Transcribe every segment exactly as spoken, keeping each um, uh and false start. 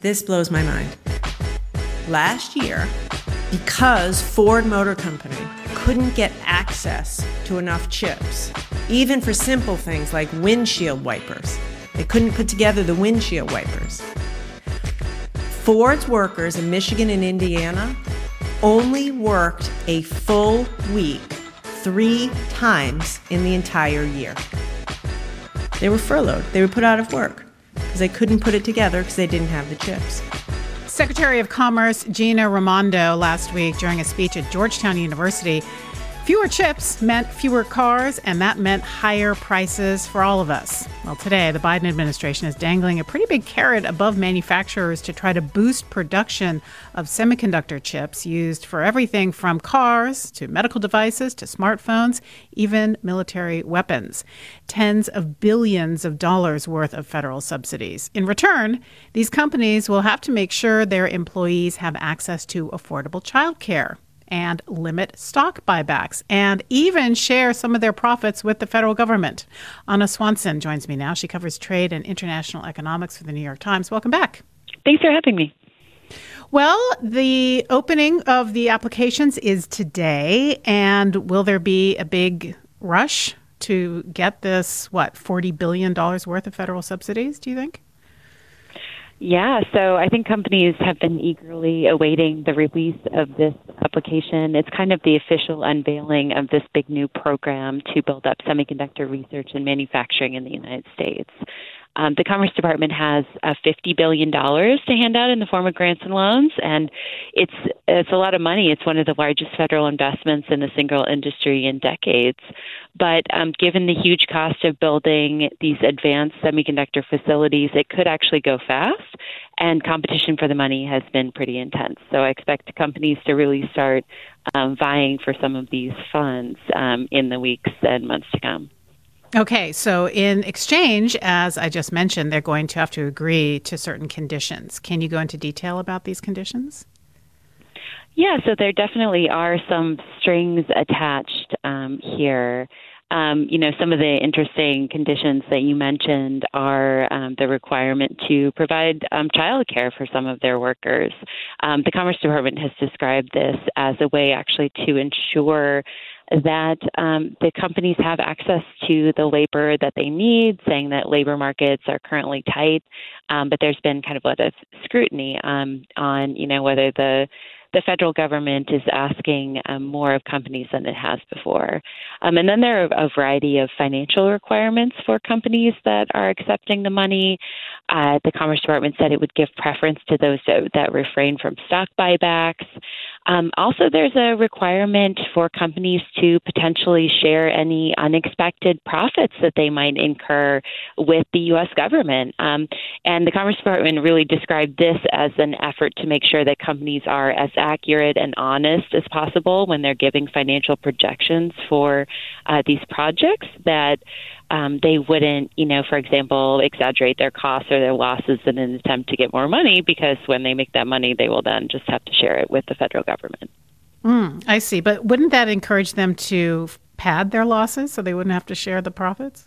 This blows my mind. Last year, because Ford Motor Company couldn't get access to enough chips, even for simple things like windshield wipers, they couldn't put together the windshield wipers. Ford's workers in Michigan and Indiana only worked a full week three times in the entire year. They were furloughed. They were put out of work because they couldn't put it together because they didn't have the chips. Secretary of Commerce Gina Raimondo last week during a speech at Georgetown University. Fewer chips meant fewer cars, and that meant higher prices for all of us. Well, today, the Biden administration is dangling a pretty big carrot above manufacturers to try to boost production of semiconductor chips used for everything from cars to medical devices to smartphones, even military weapons. Tens of billions of dollars worth of federal subsidies. In return, these companies will have to make sure their employees have access to affordable childcare and limit stock buybacks, and even share some of their profits with the federal government. Anna Swanson joins me now. She covers trade and international economics for the New York Times. Welcome back. Thanks for having me. Well, the opening of the applications is today, and will there be a big rush to get this, what, forty billion dollars worth of federal subsidies, do you think? Yeah, so I think companies have been eagerly awaiting the release of this application. It's kind of the official unveiling of this big new program to build up semiconductor research and manufacturing in the United States. Um, the Commerce Department has uh, fifty billion dollars to hand out in the form of grants and loans, and it's it's a lot of money. It's one of the largest federal investments in the single industry in decades. But um, given the huge cost of building these advanced semiconductor facilities, it could actually go fast, and competition for the money has been pretty intense. So I expect companies to really start um, vying for some of these funds um, in the weeks and months to come. Okay, so in exchange, as I just mentioned, they're going to have to agree to certain conditions. Can you go into detail about these conditions? Yeah, so there definitely are some strings attached um, here. Um, you know, some of the interesting conditions that you mentioned are um, the requirement to provide um, child care for some of their workers. Um, the Commerce Department has described this as a way actually to ensure that um, the companies have access to the labor that they need, saying that labor markets are currently tight. Um, but there's been kind of a lot of scrutiny um, on, you know, whether the the federal government is asking um, more of companies than it has before. Um, and then there are a variety of financial requirements for companies that are accepting the money. Uh, the Commerce Department said it would give preference to those that, that refrain from stock buybacks. Um, also, there's a requirement for companies to potentially share any unexpected profits that they might incur with the U S government. Um, and the Commerce Department really described this as an effort to make sure that companies are as accurate and honest as possible when they're giving financial projections for uh, these projects, that um, they wouldn't, you know, for example, exaggerate their costs or their losses in an attempt to get more money, because when they make that money, they will then just have to share it with the federal government. Mm, I see. But wouldn't that encourage them to pad their losses so they wouldn't have to share the profits?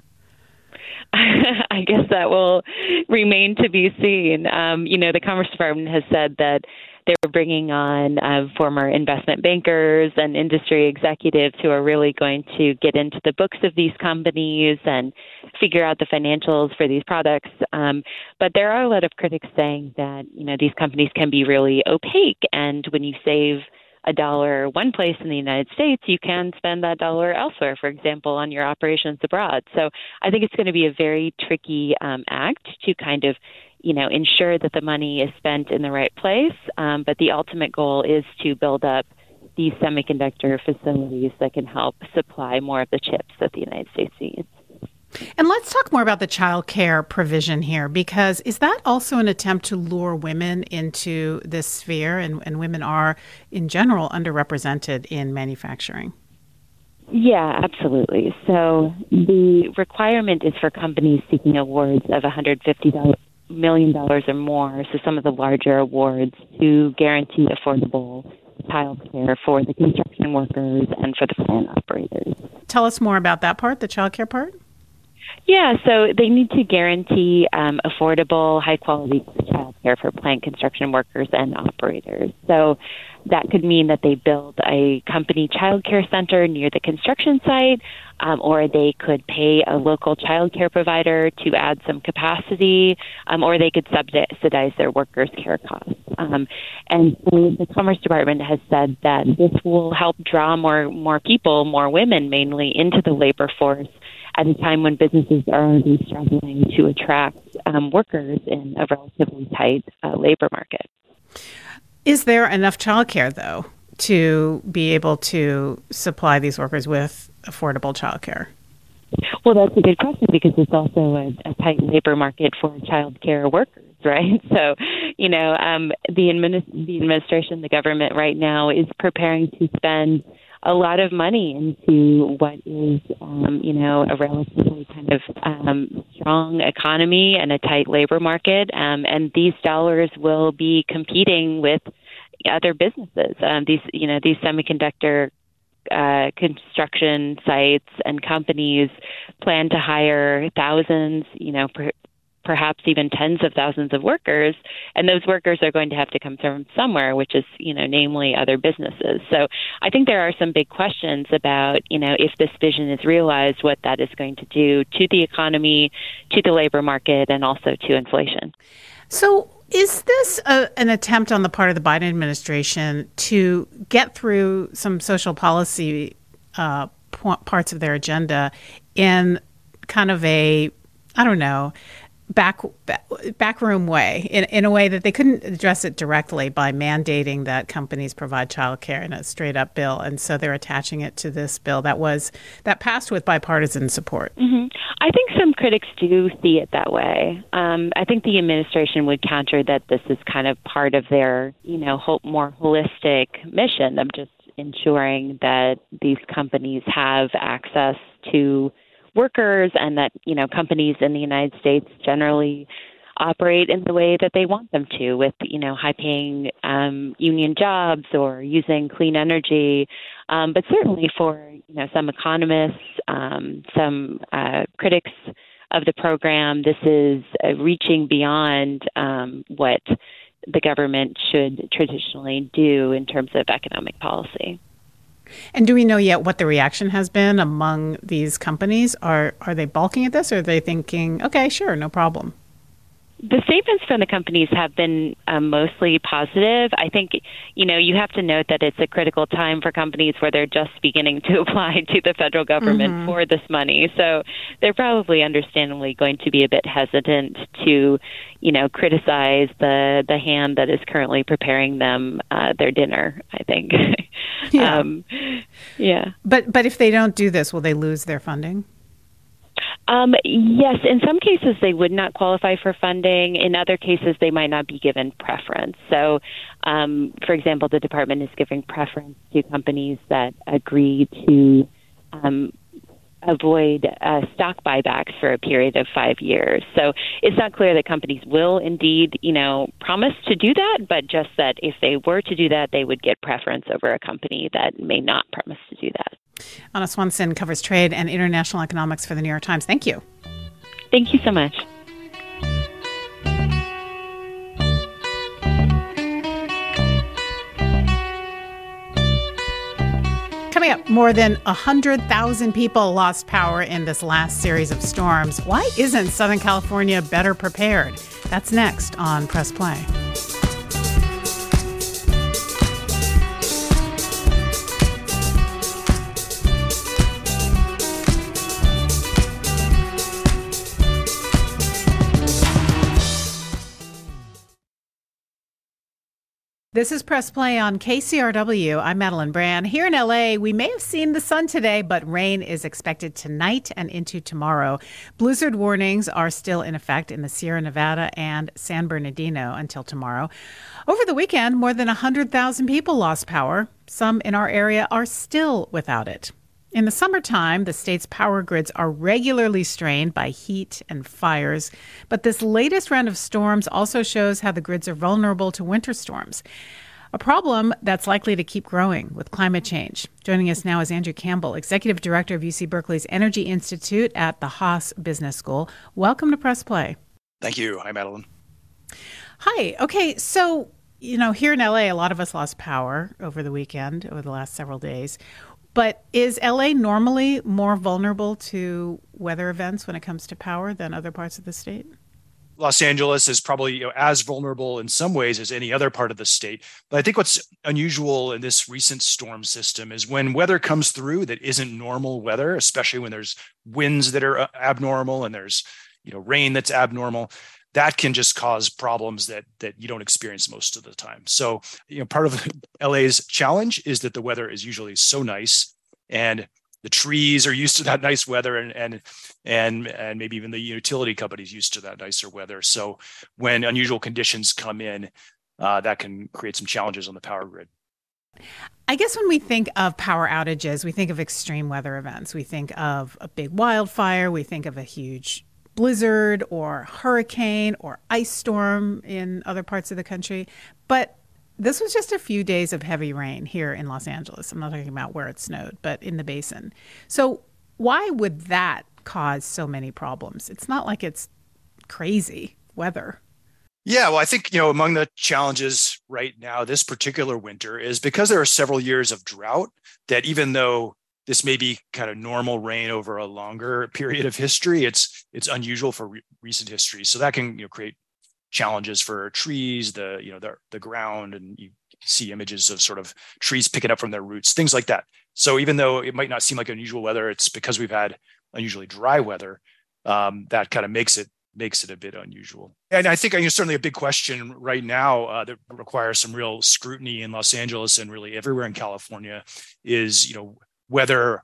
I guess that will remain to be seen. Um, you know, the Commerce Department has said that they were bringing on uh, former investment bankers and industry executives who are really going to get into the books of these companies and figure out the financials for these products. Um, but there are a lot of critics saying that, you know, these companies can be really opaque, and when you save a dollar one place in the United States, you can spend that dollar elsewhere, for example, on your operations abroad. So I think it's going to be a very tricky um, act to kind of, you know, ensure that the money is spent in the right place. Um, but the ultimate goal is to build up these semiconductor facilities that can help supply more of the chips that the United States needs. And let's talk more about the child care provision here, because is that also an attempt to lure women into this sphere? And, and women are, in general, underrepresented in manufacturing. Yeah, absolutely. So the requirement is for companies seeking awards of one hundred fifty million dollars or more, so some of the larger awards, to guarantee affordable child care for the construction workers and for the plant operators. Tell us more about that part, the child care part. Yeah, so they need to guarantee um, affordable, high-quality childcare for plant construction workers and operators. So that could mean that they build a company childcare center near the construction site, um, or they could pay a local childcare provider to add some capacity, um, or they could subsidize their workers' care costs. Um, and so the Commerce Department has said that this will help draw more more people, more women mainly, into the labor force at a time when businesses are already struggling to attract um, workers in a relatively tight uh, labor market. Is there enough childcare, though, to be able to supply these workers with affordable childcare? Well, that's a good question because it's also a, a tight labor market for childcare workers, right? So, you know, um, the, administ- the administration, the government right now is preparing to spend a lot of money into what is, um, you know, a relatively kind of um, strong economy and a tight labor market. Um, and these dollars will be competing with other businesses. Um, these, you know, these semiconductor uh, construction sites and companies plan to hire thousands, you know, per, perhaps even tens of thousands of workers, and those workers are going to have to come from somewhere, which is, you know, namely other businesses. So I think there are some big questions about, you know, if this vision is realized, what that is going to do to the economy, to the labor market, and also to inflation. So is this a, an attempt on the part of the Biden administration to get through some social policy uh, p- parts of their agenda in kind of a, I don't know, back, back backroom way, in, in a way that they couldn't address it directly by mandating that companies provide childcare in a straight up bill, and so they're attaching it to this bill that was that passed with bipartisan support? Mm-hmm. I think some critics do see it that way. Um, I think the administration would counter that this is kind of part of their, you know, ho- more holistic mission of just ensuring that these companies have access to workers and that, you know, companies in the United States generally operate in the way that they want them to, with, you know, high-paying um, union jobs or using clean energy. Um, but certainly for, you know, some economists, um, some uh, critics of the program, this is uh, reaching beyond um, what the government should traditionally do in terms of economic policy. And do we know yet what the reaction has been among these companies? Are are they balking at this, or are they thinking, okay, sure, no problem? The statements from the companies have been um, mostly positive. I think, you know, you have to note that it's a critical time for companies where they're just beginning to apply to the federal government mm-hmm. for this money. So they're probably understandably going to be a bit hesitant to, you know, criticize the, the hand that is currently preparing them uh, their dinner, I think. Yeah. um, yeah. But, but if they don't do this, will they lose their funding? Um, yes, in some cases they would not qualify for funding. In other cases, they might not be given preference. So, um, for example, the department is giving preference to companies that agree to um, avoid uh, stock buybacks for a period of five years. So it's not clear that companies will indeed, you know, promise to do that, but just that if they were to do that, they would get preference over a company that may not promise to do that. Anna Swanson covers trade and international economics for the New York Times. Thank you. Thank you so much. Coming up, more than one hundred thousand people lost power in this last series of storms. Why isn't Southern California better prepared? That's next on Press Play. This is Press Play on K C R W. I'm Madeline Brand. Here in L A, we may have seen the sun today, but rain is expected tonight and into tomorrow. Blizzard warnings are still in effect in the Sierra Nevada and San Bernardino until tomorrow. Over the weekend, more than one hundred thousand people lost power. Some in our area are still without it. In the summertime, the state's power grids are regularly strained by heat and fires, but this latest round of storms also shows how the grids are vulnerable to winter storms. a problem that's likely to keep growing with climate change. Joining us now is Andrew Campbell, Executive Director of U C Berkeley's Energy Institute at the Haas Business School. Welcome to Press Play. Thank you. Hi, Madeline. Hi. Okay, so, you know, here in L A, a lot of us lost power over the weekend, over the last several days. But is L A normally more vulnerable to weather events when it comes to power than other parts of the state? Los Angeles is probably, you know, as vulnerable in some ways as any other part of the state. But I think what's unusual in this recent storm system is when weather comes through that isn't normal weather, especially when there's winds that are abnormal and there's, you know, rain that's abnormal, that can just cause problems that that you don't experience most of the time. So, you know, part of L A's challenge is that the weather is usually so nice and the trees are used to that nice weather, and and and and maybe even the utility companies used to that nicer weather. So when unusual conditions come in, uh, that can create some challenges on the power grid. I guess when we think of power outages, we think of extreme weather events. We think of a big wildfire. We think of a huge blizzard or hurricane or ice storm in other parts of the country. But this was just a few days of heavy rain here in Los Angeles. I'm not talking about where it snowed, but in the basin. So why would that cause so many problems? It's not like it's crazy weather. Yeah, well, I think, you know, among the challenges right now, this particular winter is because there are several years of drought that even though this may be kind of normal rain over a longer period of history, it's it's unusual for re- recent history. So that can, you know, create challenges for trees, the, you know, the, the ground, and you see images of sort of trees picking up from their roots, things like that. So even though it might not seem like unusual weather, it's because we've had unusually dry weather, um, that kind of makes it makes it a bit unusual. And I think, you know, certainly a big question right now uh, that requires some real scrutiny in Los Angeles and really everywhere in California is, you know, whether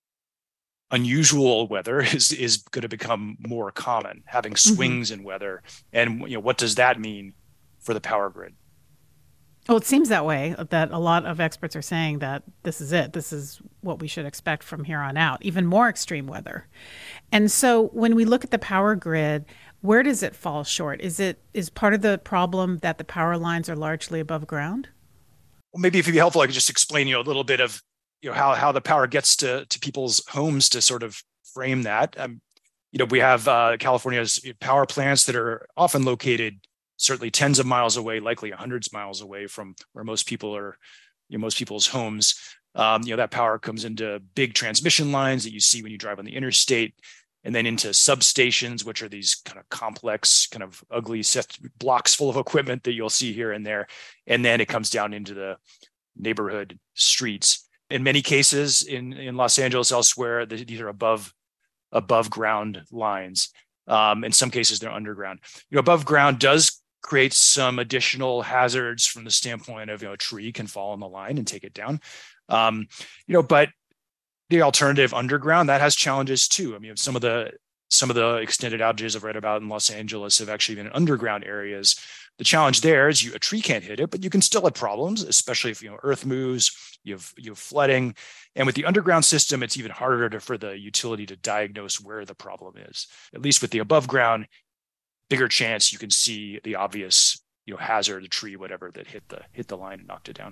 unusual weather is is going to become more common, having swings mm-hmm. in weather, and, you know, what does that mean for the power grid? Well, it seems that way, that a lot of experts are saying that this is it. This is what we should expect from here on out, even more extreme weather. And so when we look at the power grid, where does it fall short? Is it is part of the problem that the power lines are largely above ground? Well, maybe if it'd be helpful, I could just explain, you know, a little bit of, you know, how, how the power gets to, to people's homes to sort of frame that. Um, you know, we have uh, California's power plants that are often located certainly tens of miles away, likely hundreds of miles away from where most people are, you know, most people's homes. Um, you know, that power comes into big transmission lines that you see when you drive on the interstate, and then into substations, which are these kind of complex, kind of ugly set blocks full of equipment that you'll see here and there. And then it comes down into the neighborhood streets. In many cases in, in Los Angeles, elsewhere, these are above above ground lines. Um, in some cases, they're underground. You know, above ground does create some additional hazards from the standpoint of, you know, a tree can fall on the line and take it down. Um, you know, but the alternative underground, that has challenges too. I mean, some of the some of the extended outages I've read about in Los Angeles have actually been in underground areas. The challenge there is you, a tree can't hit it, but you can still have problems, especially if, you know, earth moves, you have, you have flooding. And with the underground system, it's even harder to, for the utility to diagnose where the problem is. At least with the above ground, bigger chance you can see the obvious, you know, hazard, the tree, whatever, that hit the hit the line and knocked it down.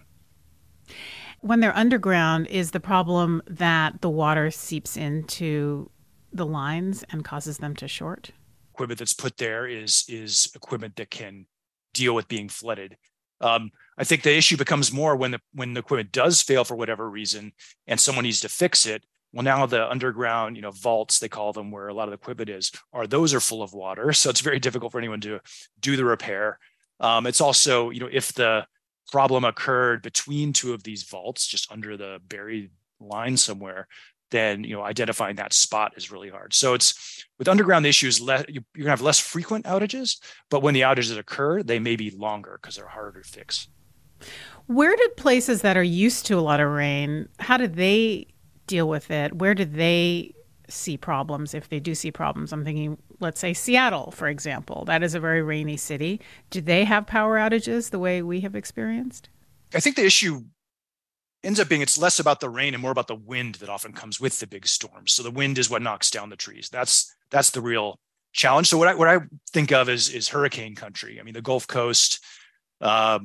When they're underground, is the problem that the water seeps into the lines and causes them to short? Equipment that's put there is is equipment that can deal with being flooded. Um, I think the issue becomes more when the when the equipment does fail for whatever reason and someone needs to fix it. Well, now the underground, you know, vaults, they call them, where a lot of the equipment is, are those are full of water. So it's very difficult for anyone to do the repair. Um, it's also, you know, if the problem occurred between two of these vaults, just under the buried line somewhere, then, you know, identifying that spot is really hard. So it's with underground issues, le- you're gonna have less frequent outages, but when the outages occur, they may be longer because they're harder to fix. Where did places that are used to a lot of rain, how do they deal with it? Where do they see problems if they do see problems? I'm thinking, let's say Seattle, for example. That is a very rainy city. Do they have power outages the way we have experienced? I think the issue ends up being it's less about the rain and more about the wind that often comes with the big storms. So the wind is what knocks down the trees. That's that's the real challenge. So what I what I think of is is hurricane country. I mean, the Gulf Coast, um,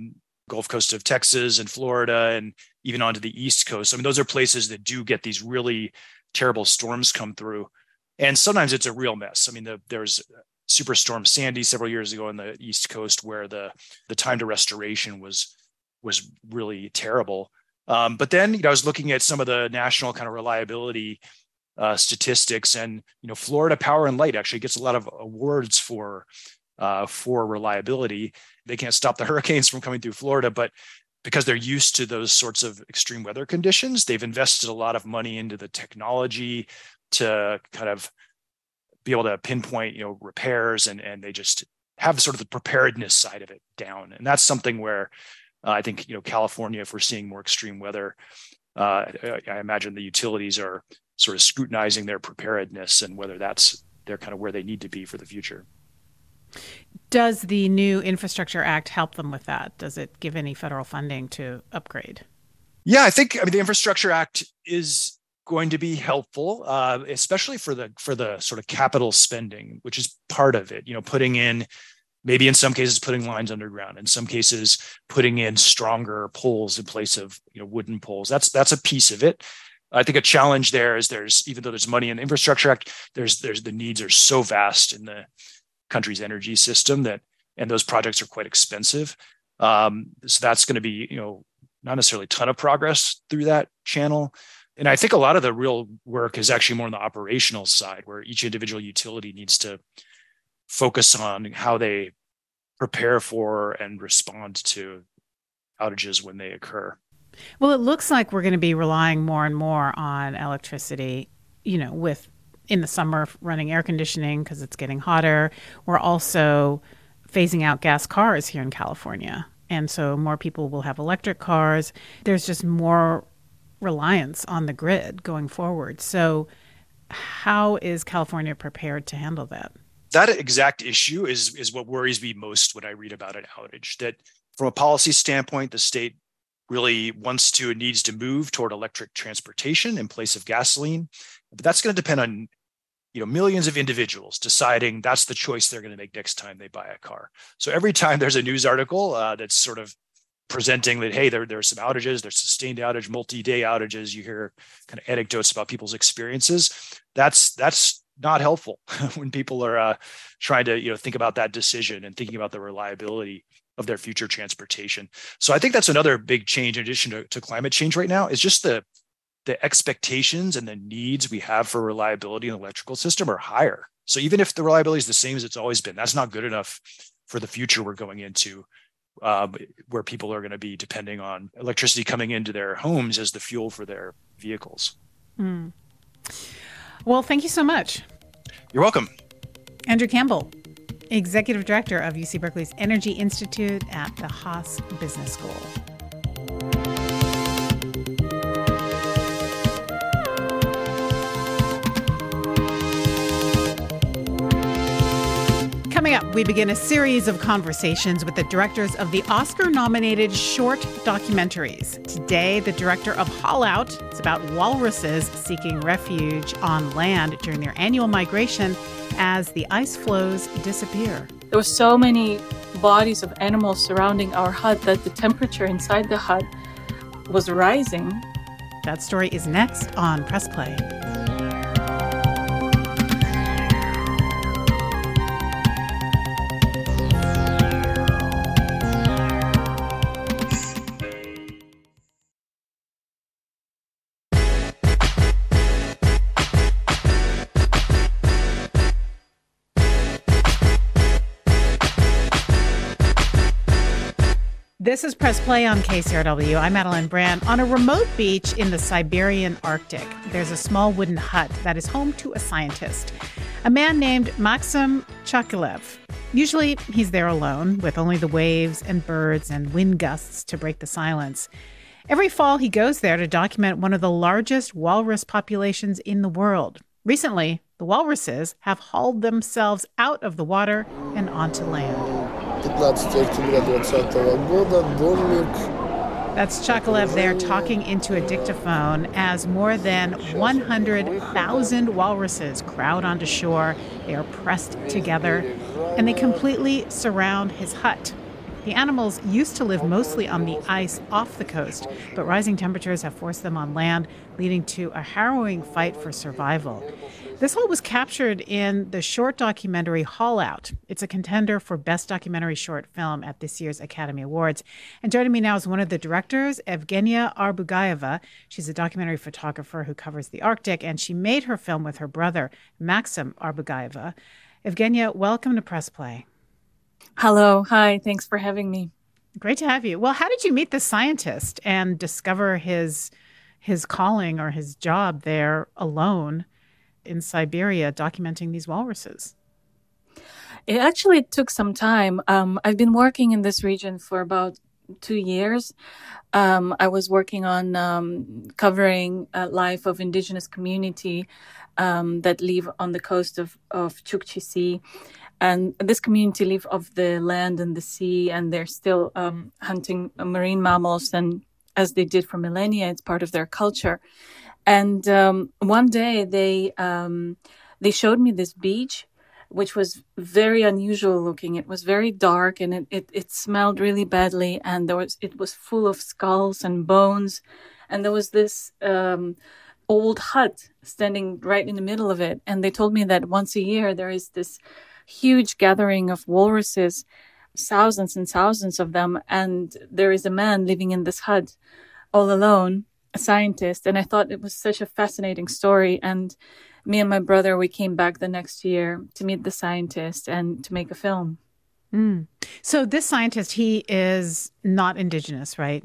Gulf Coast of Texas and Florida and even onto the East Coast. I mean, those are places that do get these really terrible storms come through. And sometimes it's a real mess. I mean, the, there's Superstorm Sandy several years ago on the East Coast where the, the time to restoration was, was really terrible. Um, but then, you know, I was looking at some of the national kind of reliability uh, statistics, and, you know, Florida Power and Light actually gets a lot of awards for, uh, for reliability. They can't stop the hurricanes from coming through Florida, but because they're used to those sorts of extreme weather conditions, they've invested a lot of money into the technology to kind of be able to pinpoint, you know, repairs, and, and they just have sort of the preparedness side of it down. And that's something where uh, I think, you know, California, if we're seeing more extreme weather, uh, I imagine the utilities are sort of scrutinizing their preparedness and whether that's, they're kind of where they need to be for the future. Does the new Infrastructure Act help them with that? Does it give any federal funding to upgrade? Yeah, I think, I mean, the Infrastructure Act is going to be helpful, uh, especially for the for the sort of capital spending, which is part of it. You know, putting in, maybe in some cases putting lines underground, in some cases putting in stronger poles in place of, you know, wooden poles. That's that's a piece of it. I think a challenge there is there's, even though there's money in the Infrastructure Act, there's there's the needs are so vast in the country's energy system that, and those projects are quite expensive. Um, so that's going to be, you know, not necessarily a ton of progress through that channel. And I think a lot of the real work is actually more on the operational side, where each individual utility needs to focus on how they prepare for and respond to outages when they occur. Well, it looks like we're going to be relying more and more on electricity, you know, with in the summer running air conditioning because it's getting hotter. We're also phasing out gas cars here in California. And so more people will have electric cars. There's just more reliance on the grid going forward. So how is California prepared to handle that? That exact issue is, is what worries me most when I read about an outage, that from a policy standpoint, the state really wants to and needs to move toward electric transportation in place of gasoline. But that's going to depend on, you know, millions of individuals deciding that's the choice they're going to make next time they buy a car. So every time there's a news article uh, that's sort of presenting that, hey, there, there are some outages, there's sustained outage, multi-day outages, you hear kind of anecdotes about people's experiences. That's that's not helpful when people are uh, trying to, you know, think about that decision and thinking about the reliability of their future transportation. So I think that's another big change in addition to, to climate change right now, is just the the expectations and the needs we have for reliability in the electrical system are higher. So even if the reliability is the same as it's always been, that's not good enough for the future we're going into, um, where people are going to be depending on electricity coming into their homes as the fuel for their vehicles. Mm. Well, thank you so much. You're welcome. Andrew Campbell, Executive Director of U C Berkeley's Energy Institute at the Haas Business School. Coming up, we begin a series of conversations with the directors of the Oscar-nominated short documentaries. Today, the director of Haul Out. It's about walruses seeking refuge on land during their annual migration as the ice floes disappear. There were so many bodies of animals surrounding our hut that the temperature inside the hut was rising. That story is next on Press Play. This is Press Play on K C R W. I'm Madeline Brand. On a remote beach in the Siberian Arctic, there's a small wooden hut that is home to a scientist, a man named Maxim Chakilev. Usually, he's there alone, with only the waves and birds and wind gusts to break the silence. Every fall, he goes there to document one of the largest walrus populations in the world. Recently, the walruses have hauled themselves out of the water and onto land. That's Chakilev there talking into a dictaphone as more than one hundred thousand walruses crowd onto shore. They are pressed together, and they completely surround his hut. The animals used to live mostly on the ice off the coast, but rising temperatures have forced them on land, leading to a harrowing fight for survival. This all was captured in the short documentary Haul Out. It's a contender for Best Documentary Short Film at this year's Academy Awards. And joining me now is one of the directors, Evgenia Arbugayeva. She's a documentary photographer who covers the Arctic, and she made her film with her brother, Maxim Arbugayeva. Evgenia, welcome to Press Play. Hello. Hi. Thanks for having me. Great to have you. Well, how did you meet the scientist and discover his his calling or his job there alone in Siberia documenting these walruses? It actually took some time. Um, I've been working in this region for about two years. Um, I was working on um, covering a life of indigenous community um, that live on the coast of, of Chukchi Sea. And this community live off the land and the sea, and they're still um, hunting marine mammals. And as they did for millennia, it's part of their culture. And um, one day they um, they showed me this beach, which was very unusual looking. It was very dark, and it, it, it smelled really badly. And there was it was full of skulls and bones. And there was this um, old hut standing right in the middle of it. And they told me that once a year there is this huge gathering of walruses, thousands and thousands of them. And there is a man living in this hut all alone, a scientist. And I thought it was such a fascinating story. And me and my brother, we came back the next year to meet the scientist and to make a film. Mm. So this scientist, he is not indigenous, right?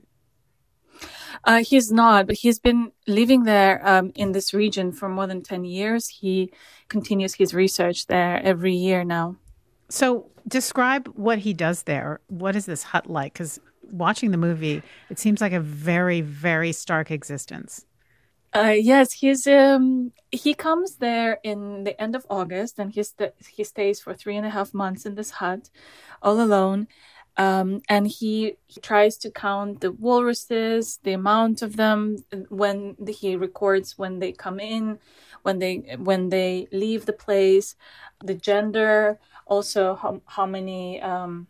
Uh, he's not, but he's been living there um, in this region for more than ten years. He continues his research there every year now. So describe what he does there. What is this hut like? Because watching the movie, it seems like a very, very stark existence. Uh, yes, he's um, he comes there in the end of August, and he, st- he stays for three and a half months in this hut all alone. Um, and he, he tries to count the walruses, the amount of them, when the, he records when they come in, when they when they leave the place, the gender, also how how many um,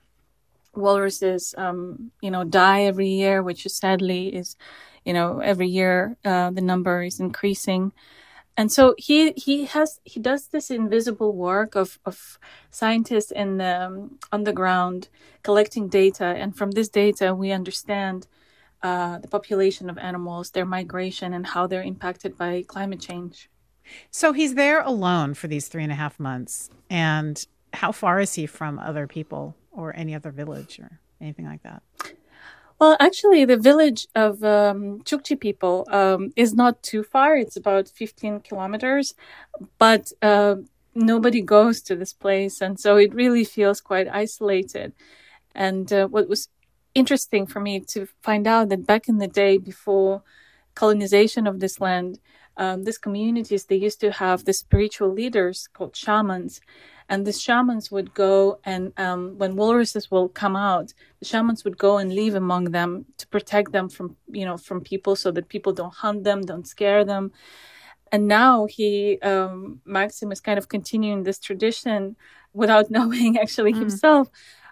walruses um, you know die every year, which is sadly is you know every year uh, the number is increasing. And so he he has he does this invisible work of, of scientists in the, um, on the ground collecting data, and from this data we understand uh, the population of animals, their migration, and how they're impacted by climate change. So he's there alone for these three and a half months. And how far is he from other people or any other village or anything like that? Well, actually, the village of um, Chukchi people um, is not too far. It's about fifteen kilometers, but uh, nobody goes to this place. And so it really feels quite isolated. And uh, what was interesting for me to find out that back in the day, before colonization of this land, um, these communities, they used to have the spiritual leaders called shamans. And the shamans would go and um, when walruses will come out, the shamans would go and live among them to protect them from, you know, from people so that people don't hunt them, don't scare them. And now he, um, Maxim is kind of continuing this tradition without knowing actually mm. himself.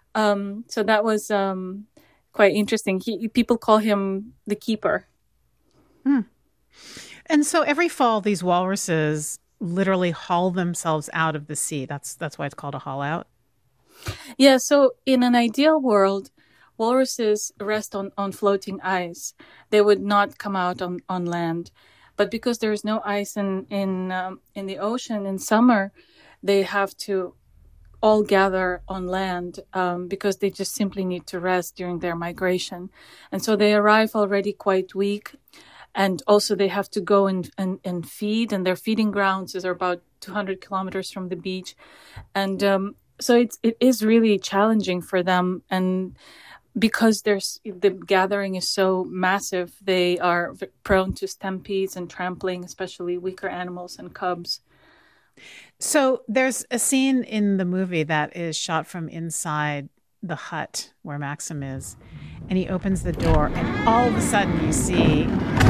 Um, so that was um, quite interesting. He, people call him the keeper. Mm. And so every fall, these walruses literally haul themselves out of the sea. That's that's why it's called a haul out. Yeah, so in an ideal world, walruses rest on, on floating ice. They would not come out on, on land. But because there is no ice in in um, in the ocean in summer, they have to all gather on land um, because they just simply need to rest during their migration. And so they arrive already quite weak. And also they have to go and, and, and feed, and their feeding grounds is about two hundred kilometers from the beach. And um, so it's, it is really challenging for them. And because there's the gathering is so massive, they are prone to stampedes and trampling, especially weaker animals and cubs. So there's a scene in the movie that is shot from inside the hut where Maxim is, and he opens the door, and all of a sudden you see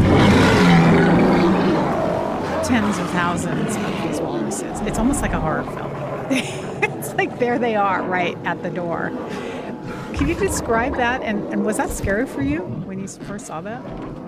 tens of thousands of these walruses. It's almost like a horror film. It's like there they are right at the door. Can you describe that? And, and was that scary for you when you first saw that?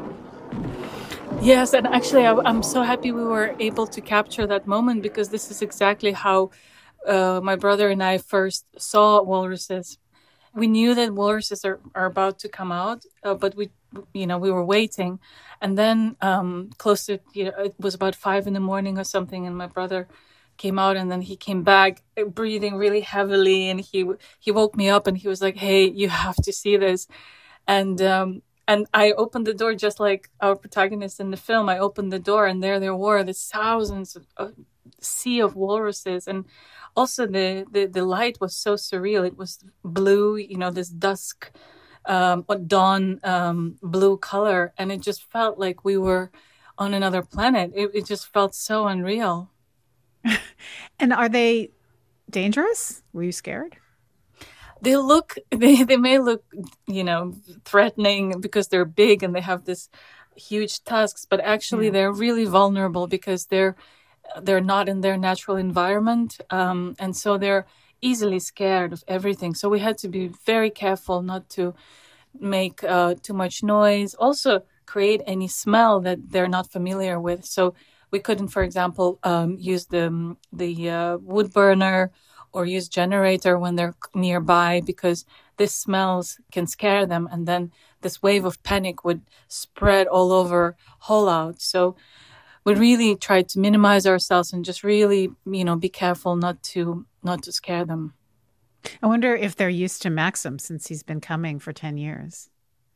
Yes, and actually, I, I'm so happy we were able to capture that moment, because this is exactly how uh, my brother and I first saw walruses. We knew that walruses are, are about to come out, uh, but we, you know, we were waiting. And then um, close to, you know, it was about five in the morning or something, and my brother came out, and then he came back breathing really heavily, and he he woke me up, and he was like, "Hey, you have to see this." And um, and I opened the door just like our protagonist in the film. I opened the door, and there there were these thousands of, of sea of walruses, and also the, the the light was so surreal. It was blue, you know, this dusk um, or dawn um, blue color, and it just felt like we were on another planet. It, it just felt so unreal. And are they dangerous? Were you scared? They look, they, they may look, you know, threatening because they're big and they have this huge tusks, but actually yeah. they're really vulnerable because they're they're not in their natural environment, um, and so they're easily scared of everything. So we had to be very careful not to make uh, too much noise. Also, create any smell that they're not familiar with. So we couldn't, for example, um, use the the uh, wood burner or use generator when they're nearby, because these smells can scare them, and then this wave of panic would spread all over Hollout. So we really tried to minimize ourselves and just really, you know, be careful not to not to scare them. I wonder if they're used to Maxim since he's been coming for ten years.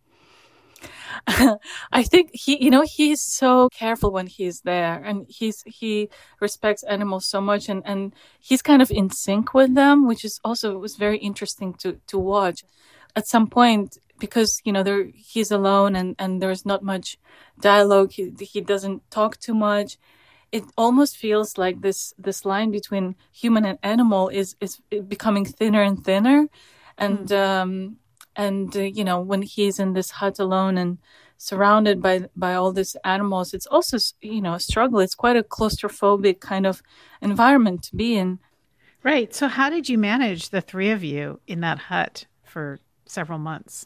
I think he, you know, he's so careful when he's there, and he's he respects animals so much, and, and he's kind of in sync with them, which is also was very interesting to to watch. At some point, because you know there he's alone and, and there's not much dialogue, he he doesn't talk too much. It almost feels like this this line between human and animal is is becoming thinner and thinner, and. Mm. Um, And, uh, you know, when he's in this hut alone and surrounded by by all these animals, it's also, you know, a struggle. It's quite a claustrophobic kind of environment to be in. Right. So how did you manage the three of you in that hut for several months?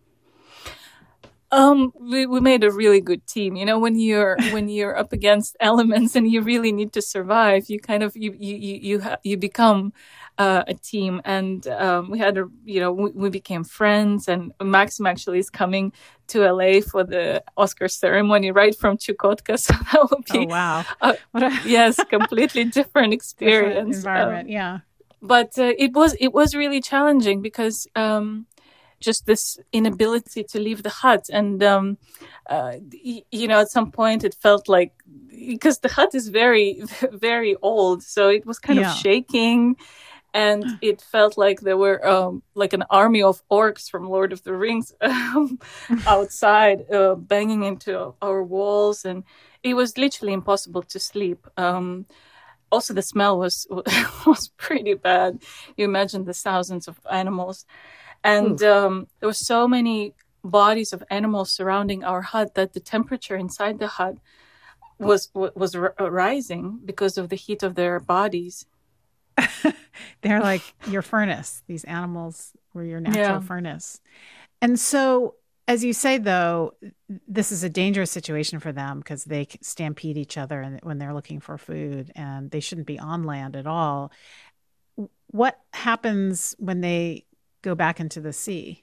Um, we, we made a really good team. You know, when you're when you're up against elements and you really need to survive, you kind of you you you you, ha- you become uh, a team. And um, we had a you know we, we became friends. And Maxim actually is coming to L A for the Oscar ceremony right from Chukotka, so that will be oh wow uh, what a yes completely different experience different environment um, yeah. But uh, it was it was really challenging because. Um, just this inability to leave the hut. And, um, uh, y- you know, at some point it felt like, because the hut is very, very old, so it was kind yeah. of shaking. And it felt like there were um, like an army of orcs from Lord of the Rings um, outside uh, banging into our walls. And it was literally impossible to sleep. Um, also, the smell was was pretty bad. You imagine the thousands of animals. And um, there were so many bodies of animals surrounding our hut that the temperature inside the hut was was r- rising because of the heat of their bodies. They're like your furnace. These animals were your natural yeah. furnace. And so, as you say, though, this is a dangerous situation for them because they stampede each other and when they're looking for food, and they shouldn't be on land at all. What happens when they go back into the sea?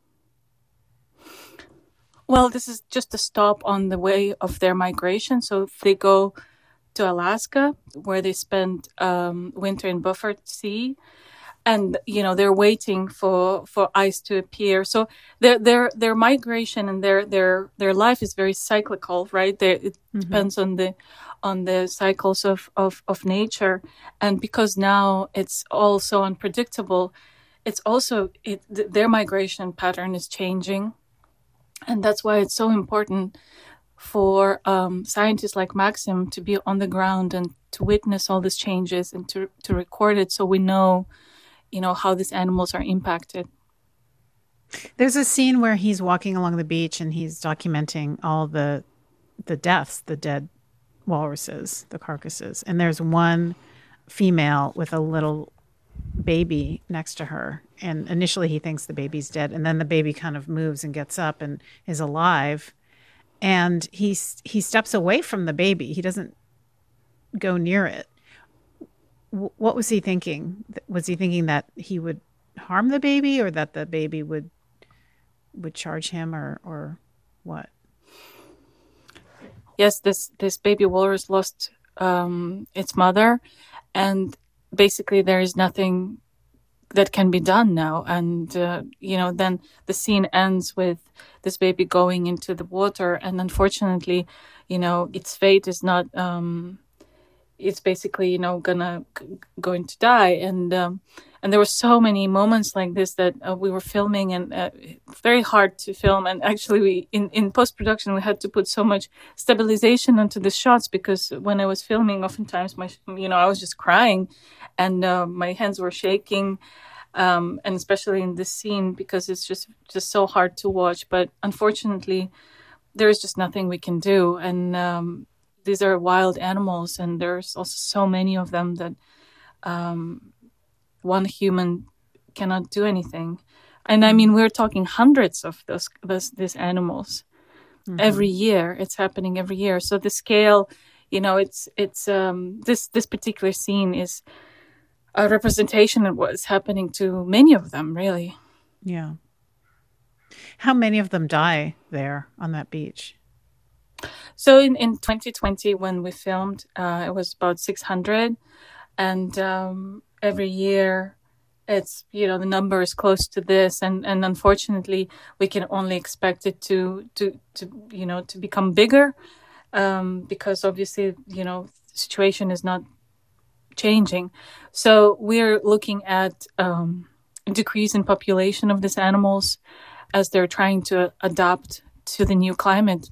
Well, this is just a stop on the way of their migration. So if they go to Alaska, where they spend um, winter in Beaufort Sea, and you know they're waiting for, for ice to appear. So their their their migration and their their their life is very cyclical, right? They, it mm-hmm. depends on the on the cycles of, of, of nature, and because now it's all so unpredictable. It's also it, th- their migration pattern is changing, and that's why it's so important for um, scientists like Maxim to be on the ground and to witness all these changes and to to record it, so we know, you know, how these animals are impacted. There's a scene where he's walking along the beach and he's documenting all the the deaths, the dead walruses, the carcasses, and there's one female with a little baby next to her. And initially he thinks the baby's dead. And then the baby kind of moves and gets up and is alive. And he, he steps away from the baby. He doesn't go near it. W- what was he thinking? Was he thinking that he would harm the baby, or that the baby would would charge him, or or what? Yes, this this baby walrus lost um, its mother, and basically there is nothing that can be done now. And uh, you know, then the scene ends with this baby going into the water, and unfortunately, you know, its fate is not. Um, it's basically, you know, gonna going to die, and um, and there were so many moments like this that uh, we were filming, and uh, very hard to film. And actually, we in in post production we had to put so much stabilization onto the shots, because when I was filming, oftentimes my you know I was just crying, and uh, my hands were shaking, um, and especially in this scene, because it's just just so hard to watch. But unfortunately, there is just nothing we can do, and. Um, These are wild animals, and there's also so many of them that um, one human cannot do anything. And I mean, we're talking hundreds of those, those these animals mm-hmm. every year. It's happening every year. So the scale, you know, it's it's um, this this particular scene is a representation of what's happening to many of them, really. Yeah. How many of them die there on that beach? So in, in twenty twenty, when we filmed, uh, it was about six hundred. And um, every year, it's, you know, the number is close to this. And, and unfortunately, we can only expect it to, to, to you know, to become bigger. Um, because obviously, you know, the situation is not changing. So we're looking at um, a decrease in population of these animals as they're trying to adapt to the new climate.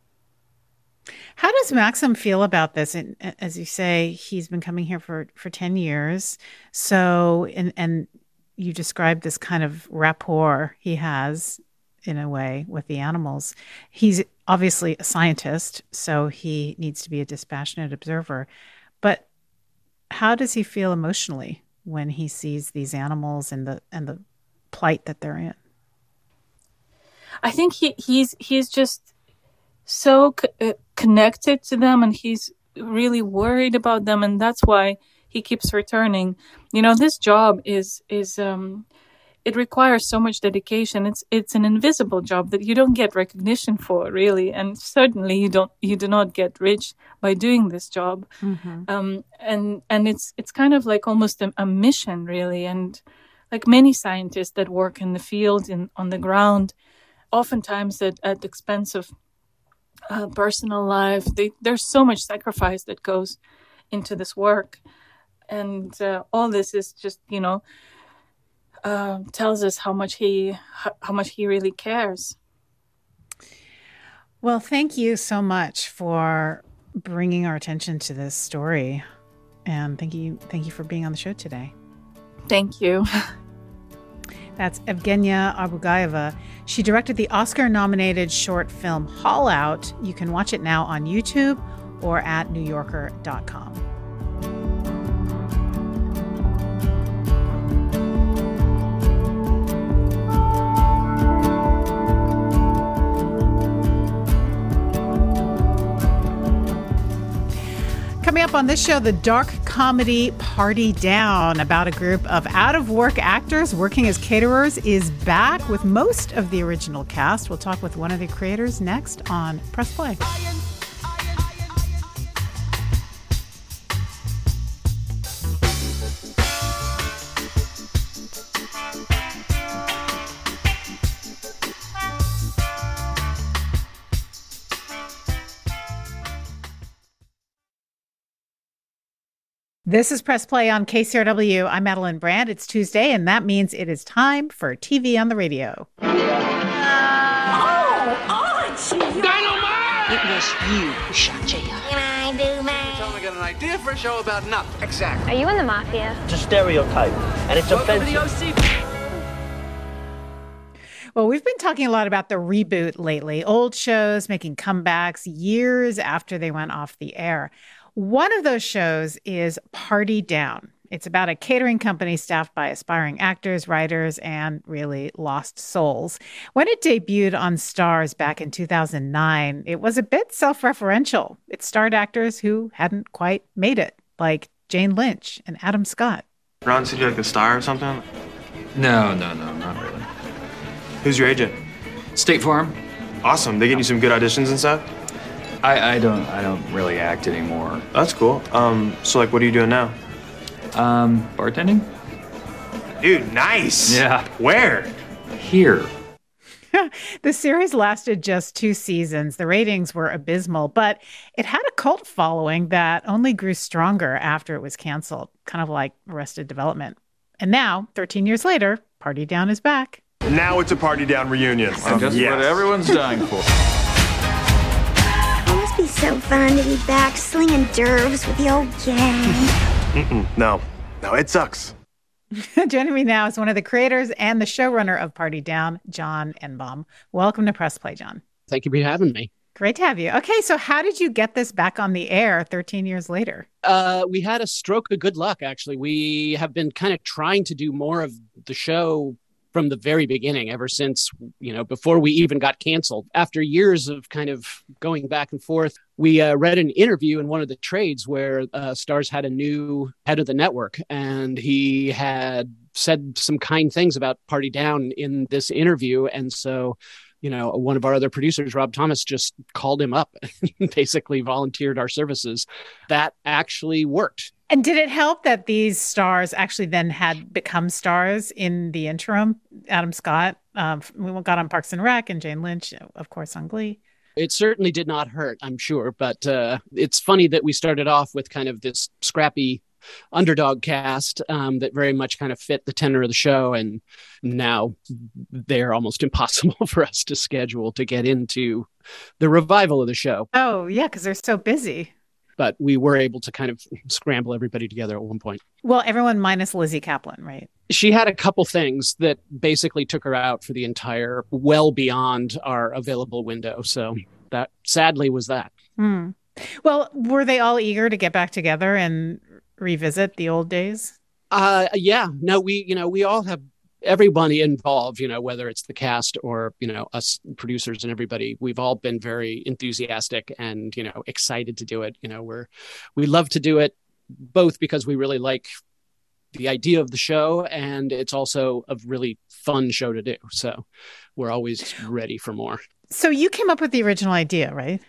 How does Maxim feel about this? And as you say, he's been coming here for, for ten years. So, and, and you described this kind of rapport he has, in a way, with the animals. He's obviously a scientist, so he needs to be a dispassionate observer. But how does he feel emotionally when he sees these animals and the and the plight that they're in? I think he he's he's just so co- connected to them, and he's really worried about them, and that's why he keeps returning. You know, this job is is um it requires so much dedication. It's it's an invisible job that you don't get recognition for, really, and certainly you don't you do not get rich by doing this job. Mm-hmm. Um and and it's it's kind of like almost a, a mission, really. And like many scientists that work in the field, in on the ground, oftentimes at, at the expense of Uh, personal life, they, there's so much sacrifice that goes into this work, and uh, all this is just, you know, uh, tells us how much he how, how much he really cares. Well, thank you so much for bringing our attention to this story, and thank you thank you for being on the show today. Thank you. That's Evgenia Arbugayeva. She directed the Oscar-nominated short film Haul Out. You can watch it now on YouTube or at new yorker dot com. Coming up on this show, the dark comedy Party Down, about a group of out-of-work actors working as caterers, is back with most of the original cast. We'll talk with one of the creators next on Press Play. This is Press Play on K C R W. I'm Madeline Brand. It's Tuesday, and that means it is time for T V on the radio. Uh, oh, Archie! Dynamite! It was you who shot J R. Can I do my... Tell me, I got an idea for a show about nothing. Exactly. Are you in the mafia? It's a stereotype, and it's Welcome offensive. To the O C. Well, we've been talking a lot about the reboot lately. Old shows making comebacks years after they went off the air. One of those shows is Party Down. It's about a catering company staffed by aspiring actors, writers, and really lost souls. When it debuted on Starz back in two thousand nine, it was a bit self-referential. It starred actors who hadn't quite made it, like Jane Lynch and Adam Scott. Ron said you're like a star or something? No, no, no, not really. Who's your agent? State Farm. Awesome. They get you some good auditions and stuff? I, I don't I don't really act anymore. That's cool. Um, so like what are you doing now? Um, bartending? Dude, nice. Yeah. Where? Here. The series lasted just two seasons. The ratings were abysmal, but it had a cult following that only grew stronger after it was canceled, kind of like Arrested Development. And now, thirteen years later, Party Down is back. Now it's a Party Down reunion. Um, just yes. what everyone's dying for. It must be so fun to be back slinging dervs with the old gang. Mm-mm, no. No, it sucks. Joining me now is one of the creators and the showrunner of Party Down, John Enbom. Welcome to Press Play, John. Thank you for having me. Great to have you. Okay, so how did you get this back on the air thirteen years later? Uh, we had a stroke of good luck, actually. We have been kind of trying to do more of the show from the very beginning, ever since, you know, before we even got canceled. After years of kind of going back and forth, we uh, read an interview in one of the trades where uh, Starz had a new head of the network, and he had said some kind things about Party Down in this interview. And so, you know, one of our other producers, Rob Thomas, just called him up and basically volunteered our services. That actually worked. And did it help that these stars actually then had become stars in the interim? Adam Scott, um, we got on Parks and Rec, and Jane Lynch, of course, on Glee. It certainly did not hurt, I'm sure. But uh, it's funny that we started off with kind of this scrappy underdog cast um, that very much kind of fit the tenor of the show. And now they're almost impossible for us to schedule to get into the revival of the show. Oh, yeah, because they're so busy. But we were able to kind of scramble everybody together at one point. Well, everyone minus Lizzie Kaplan, right? She had a couple things that basically took her out for the entire, well beyond our available window. So that sadly was that. Hmm. Well, were they all eager to get back together and revisit the old days? Uh, yeah, no, we, you know, we all have everybody involved, you know, whether it's the cast or, you know, us producers and everybody, we've all been very enthusiastic and, you know, excited to do it. You know, we're, we love to do it both because we really like the idea of the show, and it's also a really fun show to do. So we're always ready for more. So you came up with the original idea, right?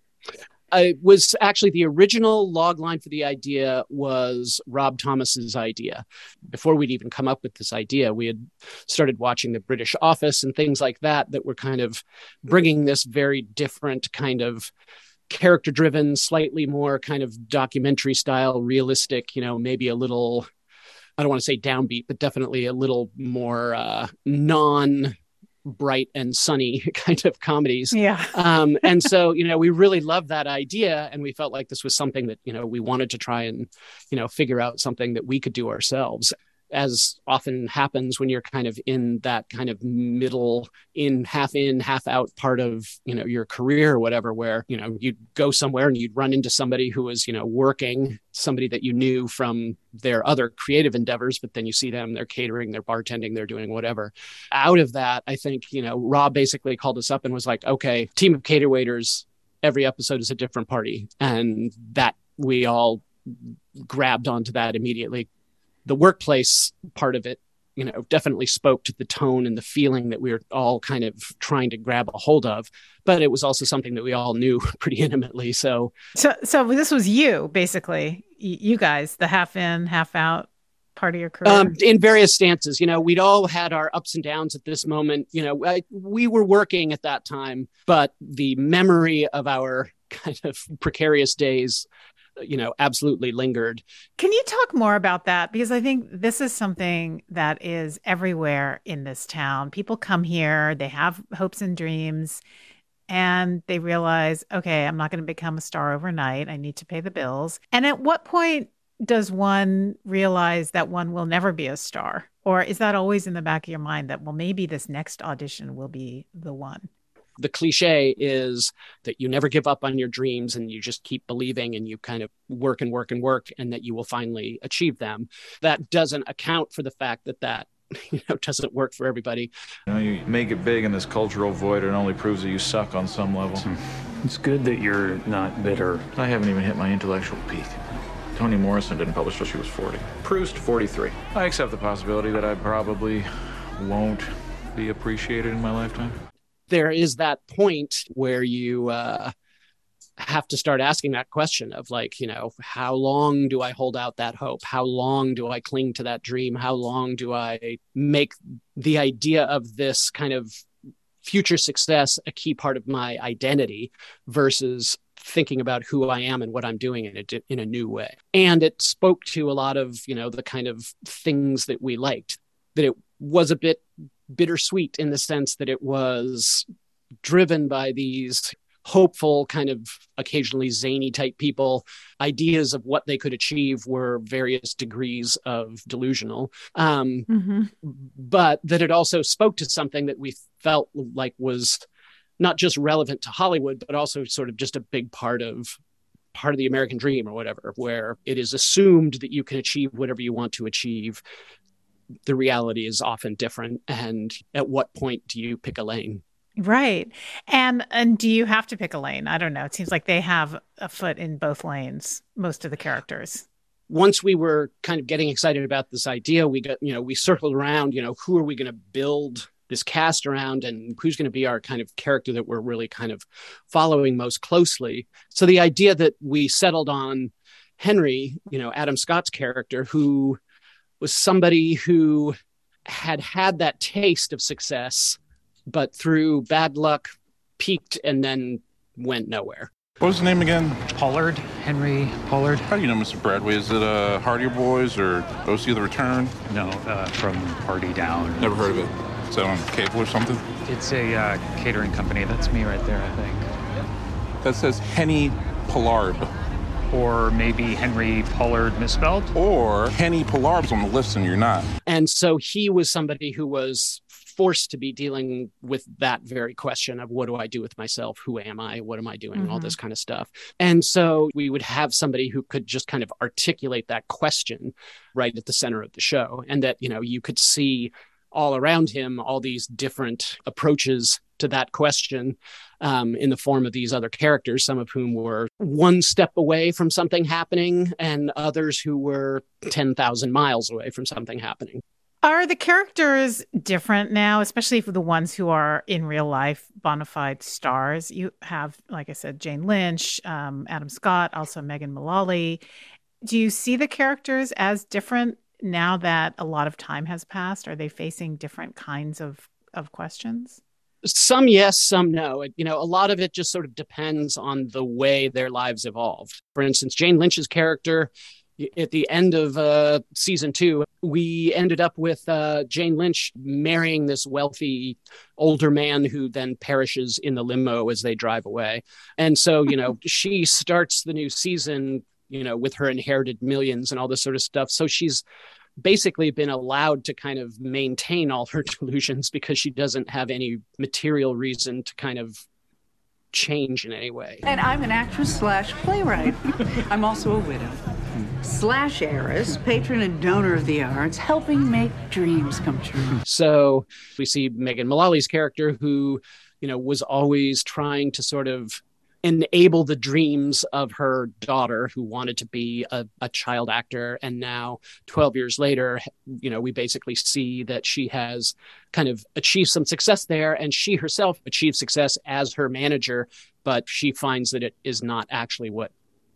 It was actually the original log line for the idea was Rob Thomas's idea. Before we'd even come up with this idea, we had started watching The British Office and things like that, that were kind of bringing this very different kind of character driven, slightly more kind of documentary style, realistic, you know, maybe a little, I don't want to say downbeat, but definitely a little more uh, non bright and sunny kind of comedies. Yeah. um, and so, you know, we really loved that idea, and we felt like this was something that, you know, we wanted to try and, you know, figure out something that we could do ourselves. As often happens when you're kind of in that kind of middle, in half in, half out part of, you know, your career or whatever, where, you know, you'd go somewhere and you'd run into somebody who was, you know, working, somebody that you knew from their other creative endeavors, but then you see them, they're catering, they're bartending, they're doing whatever. Out of that, I think, you know, Rob basically called us up and was like, okay, team of cater waiters, every episode is a different party. And that we all grabbed onto that immediately. The workplace part of it, you know, definitely spoke to the tone and the feeling that we were all kind of trying to grab a hold of. But it was also something that we all knew pretty intimately. So, so, so this was you, basically, y- you guys, the half in, half out part of your career? Um, in various stances. You know, we'd all had our ups and downs at this moment. You know, I, we were working at that time, but the memory of our kind of precarious days, you know, absolutely lingered. Can you talk more about that? Because I think this is something that is everywhere in this town. People come here, they have hopes and dreams, and they realize, okay, I'm not going to become a star overnight. I need to pay the bills. And at what point does one realize that one will never be a star? Or is that always in the back of your mind that, well, maybe this next audition will be the one? the cliche is that you never give up on your dreams and you just keep believing and you kind of work and work and work and that you will finally achieve them. That doesn't account for the fact that that you know, doesn't work for everybody. You know, you make it big in this cultural void, it only proves that you suck on some level. It's good that you're not bitter. I haven't even hit my intellectual peak. Toni Morrison didn't publish till she was forty. Proust, forty-three. I accept the possibility that I probably won't be appreciated in my lifetime. There is that point where you uh, have to start asking that question of like, you know, how long do I hold out that hope? How long do I cling to that dream? How long do I make the idea of this kind of future success a key part of my identity versus thinking about who I am and what I'm doing in a, in a new way. And it spoke to a lot of, you know, the kind of things that we liked, that it was a bit bittersweet in the sense that it was driven by these hopeful, kind of occasionally zany type people. Ideas of what they could achieve were various degrees of delusional. Um, mm-hmm. But that it also spoke to something that we felt like was not just relevant to Hollywood, but also sort of just a big part of part of the American dream or whatever, where it is assumed that you can achieve whatever you want to achieve. The reality is often different. And at what point do you pick a lane? Right. And and do you have to pick a lane? I don't know. It seems like they have a foot in both lanes, most of the characters. Once we were kind of getting excited about this idea, we got, you know, we circled around, you know, who are we going to build this cast around and who's going to be our kind of character that we're really kind of following most closely. So the idea that we settled on Henry, you know, Adam Scott's character, who was somebody who had had that taste of success, but through bad luck, peaked and then went nowhere. What was the name again? Pollard, Henry Pollard. How do you know Mister Bradway? Is it uh, Hardy Boys or O C The Return? No, uh, from Party Down. Never heard of it. Is that on cable or something? It's a uh, catering company. That's me right there, I think. That says Henny Pollard. Or maybe Henry Pollard misspelled. Or Henny Pollard's on the list and you're not. And so he was somebody who was forced to be dealing with that very question of what do I do with myself? Who am I? What am I doing? Mm-hmm. All this kind of stuff. And so we would have somebody who could just kind of articulate that question right at the center of the show. And that, you know, you could see all around him all these different approaches to that question um, in the form of these other characters, some of whom were one step away from something happening and others who were ten thousand miles away from something happening. Are the characters different now, especially for the ones who are in real life bona fide stars? You have, like I said, Jane Lynch, um, Adam Scott, also Megan Mullally. Do you see the characters as different now that a lot of time has passed? Are they facing different kinds of, of questions? Some yes, some no. You know, a lot of it just sort of depends on the way their lives evolved. For instance, Jane Lynch's character, at the end of uh, season two, we ended up with uh, Jane Lynch marrying this wealthy older man who then perishes in the limo as they drive away. And so, you know, she starts the new season, you know, with her inherited millions and all this sort of stuff. So she's basically been allowed to kind of maintain all her delusions because she doesn't have any material reason to kind of change in any way. And I'm an actress slash playwright. I'm also a widow slash heiress, patron and donor of the arts, helping make dreams come true. So we see Megan Mullally's character who, you know, was always trying to sort of enable the dreams of her daughter who wanted to be a, a child actor. And now twelve years later, you know, we basically see that she has kind of achieved some success there. And she herself achieved success as her manager, but she finds that it is not actually what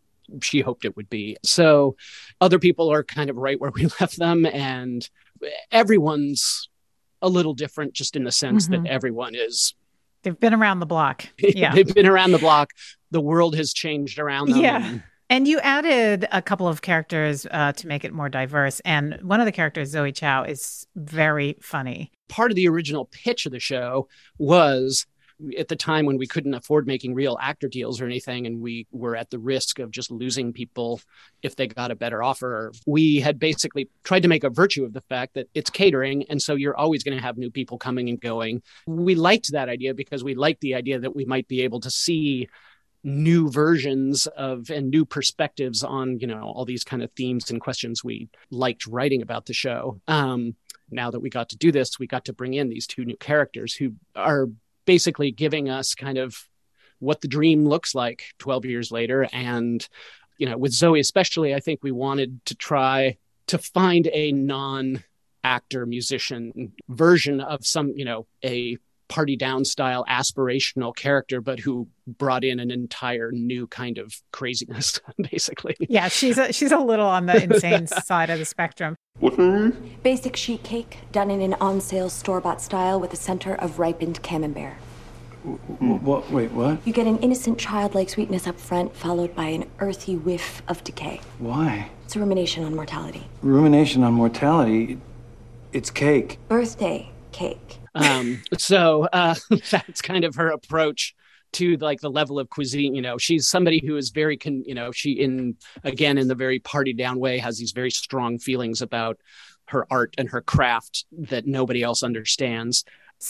she hoped it would be. So other people are kind of right where we left them. And everyone's a little different just in the sense mm-hmm. that everyone is They've been around the block. Yeah. They've been around the block. The world has changed around them. Yeah. And, and you added a couple of characters uh, to make it more diverse. And one of the characters, Zoe Chow, is very funny. Part of the original pitch of the show was at the time when we couldn't afford making real actor deals or anything, and we were at the risk of just losing people if they got a better offer, we had basically tried to make a virtue of the fact that it's catering. And so you're always going to have new people coming and going. We liked that idea because we liked the idea that we might be able to see new versions of and new perspectives on, you know, all these kind of themes and questions we liked writing about the show. Um, now that we got to do this, we got to bring in these two new characters who are basically giving us kind of what the dream looks like twelve years later. And, you know, with Zoe especially, I think we wanted to try to find a non-actor musician version of some, you know, a party down style aspirational character, but who brought in an entire new kind of craziness, basically. Yeah, she's a, she's a little on the insane side of the spectrum. Basic sheet cake done in an on-sale store-bought style with a center of ripened camembert. What? Wait, what? You get an innocent childlike sweetness up front, followed by an earthy whiff of decay. Why? It's a rumination on mortality. Rumination on mortality? It's cake. Birthday cake. Um, so uh, that's kind of her approach to like the level of cuisine. You know, she's somebody who is very, con- you know, she in, again, in the very party down way, has these very strong feelings about her art and her craft that nobody else understands.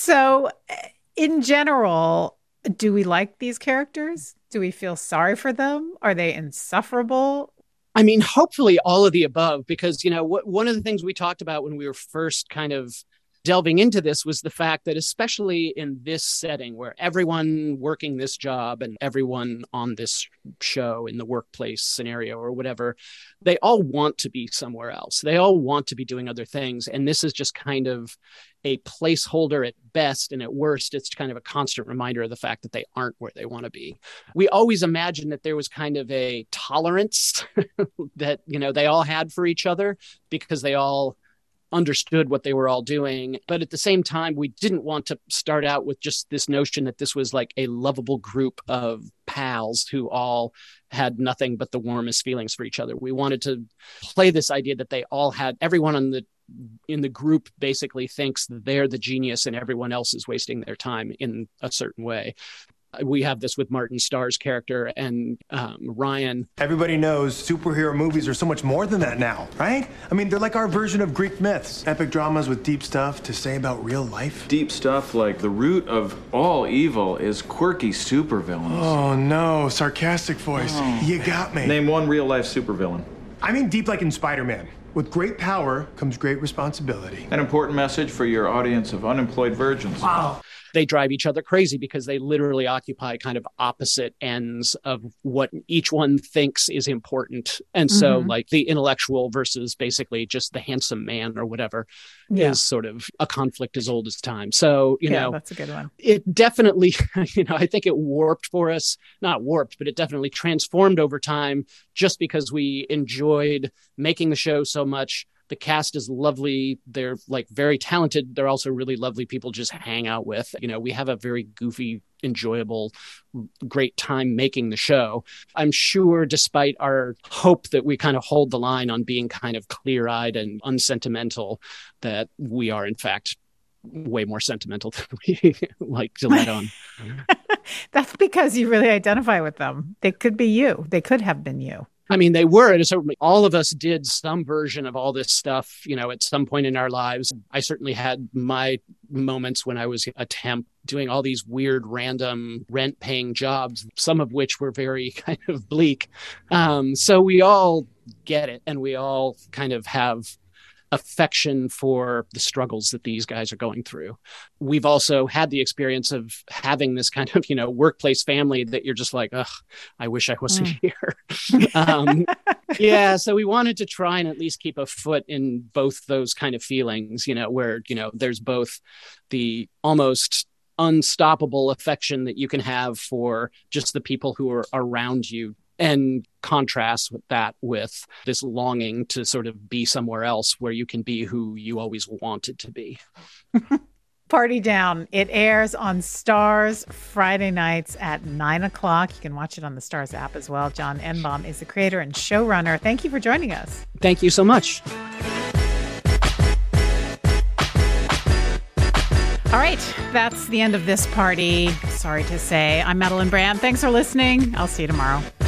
So in general, do we like these characters? Do we feel sorry for them? Are they insufferable? I mean, hopefully all of the above, because, you know, what, one of the things we talked about when we were first kind of delving into this was the fact that especially in this setting where everyone working this job and everyone on this show in the workplace scenario or whatever, they all want to be somewhere else. They all want to be doing other things. And this is just kind of a placeholder at best, and at worst, it's kind of a constant reminder of the fact that they aren't where they want to be. We always imagined that there was kind of a tolerance that, you know, they all had for each other because they all understood what they were all doing. But at the same time, we didn't want to start out with just this notion that this was like a lovable group of pals who all had nothing but the warmest feelings for each other. We wanted to play this idea that they all had, everyone on the in the group basically thinks that they're the genius and everyone else is wasting their time in a certain way. We have this with Martin Starr's character and um, Ryan. Everybody knows superhero movies are so much more than that now, right? I mean, they're like our version of Greek myths. Epic dramas with deep stuff to say about real life. Deep stuff like the root of all evil is quirky supervillains. Oh, no. Sarcastic voice. Oh. You got me. Name one real-life supervillain. I mean deep like in Spider-Man. With great power comes great responsibility. An important message for your audience of unemployed virgins. Wow. They drive each other crazy because they literally occupy kind of opposite ends of what each one thinks is important. And so mm-hmm. like the intellectual versus basically just the handsome man or whatever yeah. is sort of a conflict as old as time. So, you yeah, know, that's a good one. It definitely, you know, I think it warped for us, not warped, but it definitely transformed over time just because we enjoyed making the show so much. The cast is lovely. They're like very talented. They're also really lovely people just hang out with. You know, we have a very goofy, enjoyable, great time making the show. I'm sure despite our hope that we kind of hold the line on being kind of clear-eyed and unsentimental, that we are in fact way more sentimental than we like to let on. That's because you really identify with them. They could be you. They could have been you. I mean, they were at a certain, all of us did some version of all this stuff, you know, at some point in our lives. I certainly had my moments when I was a temp doing all these weird, random rent paying jobs, some of which were very kind of bleak. Um, so we all get it. And we all kind of have affection for the struggles that these guys are going through. We've also had the experience of having this kind of, you know, workplace family that you're just like, ugh, I wish I wasn't mm. here. um, yeah. So we wanted to try and at least keep a foot in both those kind of feelings, you know, where, you know, there's both the almost unstoppable affection that you can have for just the people who are around you, and contrast with that with this longing to sort of be somewhere else where you can be who you always wanted to be. Party Down. It airs on Starz Friday nights at nine o'clock. You can watch it on the Starz app as well. John Enbom is the creator and showrunner. Thank you for joining us. Thank you so much. All right, that's the end of this party. Sorry to say. I'm Madeline Brand. Thanks for listening. I'll see you tomorrow.